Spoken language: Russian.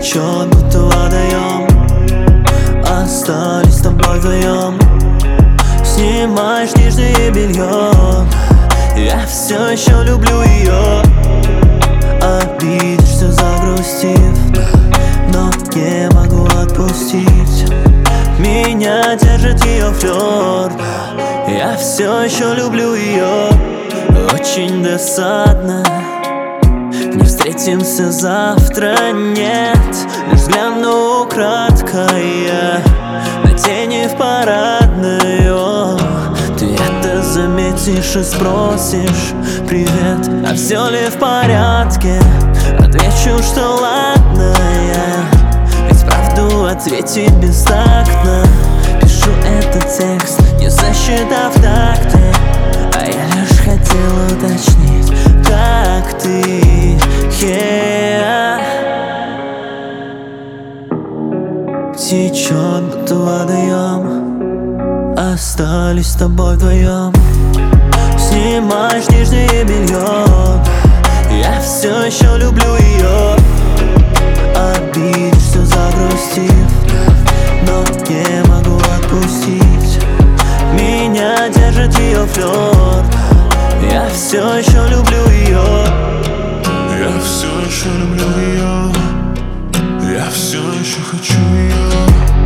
Течет, будто водоем. Остались с тобой вдвоем. Снимаешь нижнее белье. Я все еще люблю ее. Обидишься, загрустив, но не могу отпустить. Меня держит ее флёр. Я все еще люблю ее. Очень досадно, не встретимся завтра, нет. Лишь взгляну украдкой на тени в парадной. О, ты это заметишь и спросишь: привет, а все ли в порядке? Отвечу, что ладно, ведь правду ответить бестактно. Пишу этот текст, не засчитав такты, а я лишь хотел уточнить, как ты. Течет, будто водоем. Остались с тобой вдвоем. Снимаешь нижнее белье. Я все еще люблю ее. Обидишься, загрустив, но не могу отпустить. Меня держит ее флёр. Я все еще люблю ее. Я все еще люблю ее. Я все еще хочу ее.